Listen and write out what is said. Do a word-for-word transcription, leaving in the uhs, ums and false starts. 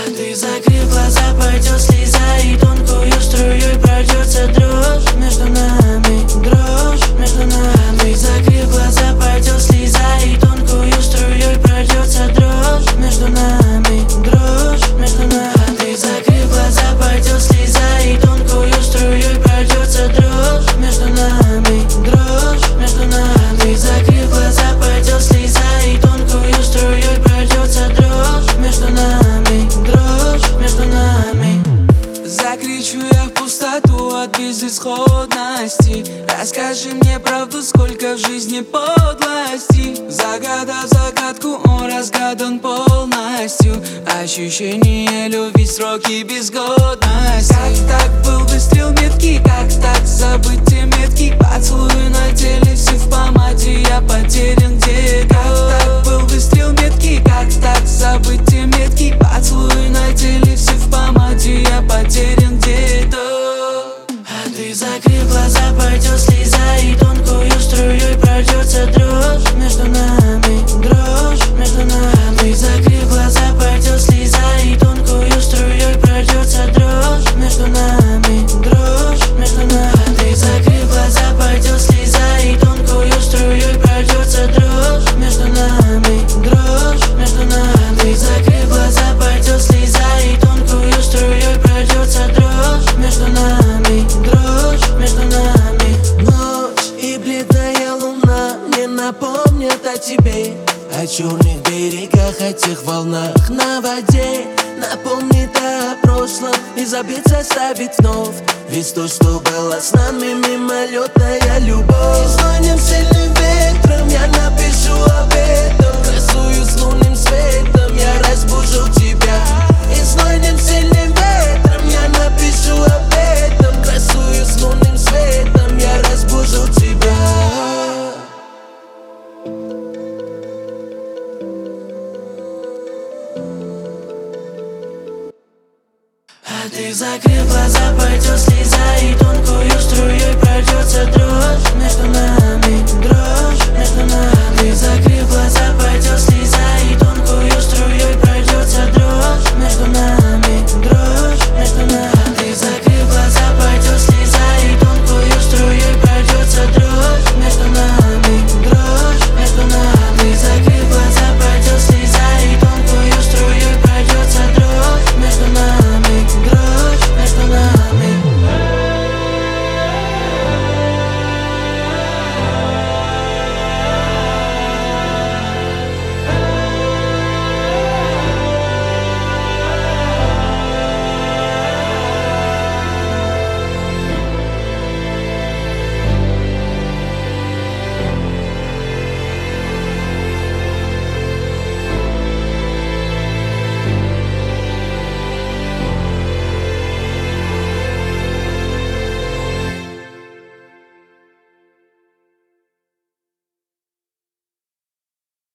А ты закрыв глаза, пойдет слеза, и тонкую струей пройдется дрожь между нами, дрожь между нами. Ты закрыв глаза, пойдет слеза, и тонкую струей пройдется дрожь между нами, дрожь между нами. Ты закрыв глаза, пойдет слеза, и тонкую струей пройдется дрожь между нами, дрожь между нами. Ты закрыв глаза, пойдет слеза, и тонкую струей пройдется дрожь между нами, дрожь между нами. Закричу я в пустоту от безысходности. Расскажи мне правду, сколько в жизни подлости. Загадав загадку, он разгадан полностью. Ощущение любви, сроки безгодности. Как так был выстрел меткий, как так забыть те метки? Поцелуй на теле, все в помаде, я потерян где-то. Как так был выстрел меткий, как так забыть те метки? Поцелуй на теле, все в помаде, я потерян где-то. А ты закрыв глаза, пойдет слеза, и тонкую струей пройдется дрожь между нами, дрожь между нами. Ты закрыв глаза, пойдет слеза, и тонкую струей пройдется дрожь между нами, дрожь между нами. Ты закрыв глаза, пойдет слеза, и тонкую струей пройдется дрожь между нами, дрожь между нами. Ты закрыв глаза, пойдет слеза, и тонкую струей пройдется дрожь между нами, дрожь между нами. Ночь и бледная луна мне напомнят о тебе, о черных берегах, о тех волнах на воде. Напомнит о прошлом и забыть оставить вновь. Ведь то, что было с нами, мимолетная любовь. И звоним сильным ветром, я напишу об этом. Красуюсь лунным светом, я разбужу тебя. И звоним сильным ветром, я напишу об этом. Красуюсь лунным светом, я разбужу тебя. А ты закрыв глаза, пойдет слеза, и тонкую струей пройдется дрожь между нами.